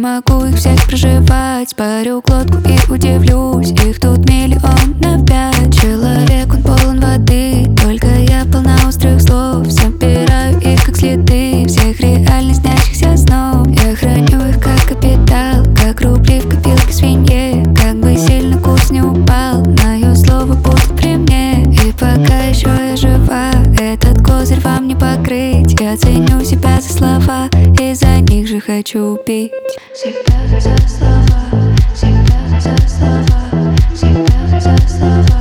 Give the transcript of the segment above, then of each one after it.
могу их всех проживать. Спарю глотку и удивлюсь, их тут миллион на 5. Человек, он полон воды, только я полна острых слов. Собираю их как следы всех реально снящихся снов. Я храню их как капитал, как рубли в копилке свинье. Как бы сильно курс не упал, мое слово будет при мне. И пока еще я жива, этот козырь вам не покрыть. Я ценю себя за слова, и за них же хочу пить. Себя за слова, себя за слова, себя за слова,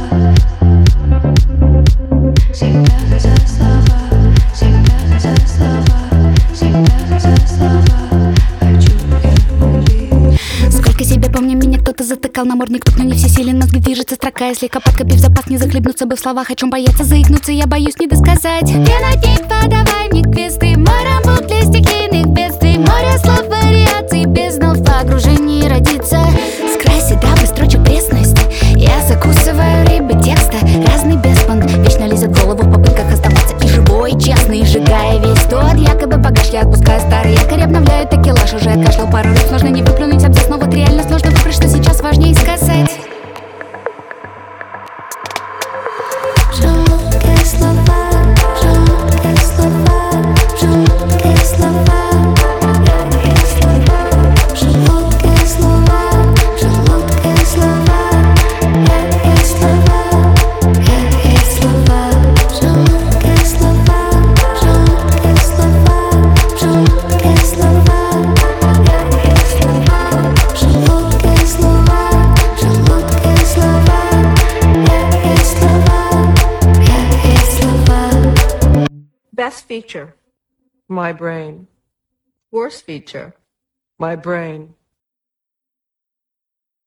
себя за слова, себя за слова, себя за слова. Хочу любить. Сколько себя помню, меня кто-то затыкал намордник тут, но не все силен, мозги движется строка. Если копать, копив запас, не захлебнуться бы в словах. О чем бояться, заикнуться, я боюсь не досказать. Фенотип, подавай мне квесты, морем путь для стихийных бедствий. Море слов, вариаций, без снов в окружении родиться. Скрасит дабы строчек пресность. Я закусываю рыбы текста, разный беспон вечно лезет в голову в попытках оставаться и живой, и честный, сжигая весь тот якобы багаж. Я отпускаю старый якорь, обновляю такелаж. Уже откашлял пару раз, сложно не выплюнуть абзац, но вот реально сложно выбрать, что сейчас важнее сказать. Жуткие слова, жуткие слова, жуткие слова, жуткие слова, жуткие слова, жуткие слова, жуткие слова, жуткие слова, жуткие слова, жуткие слова, жуткие слова, жуткие слова, жуткие слова. Best feature, my brain. Worst feature, my brain.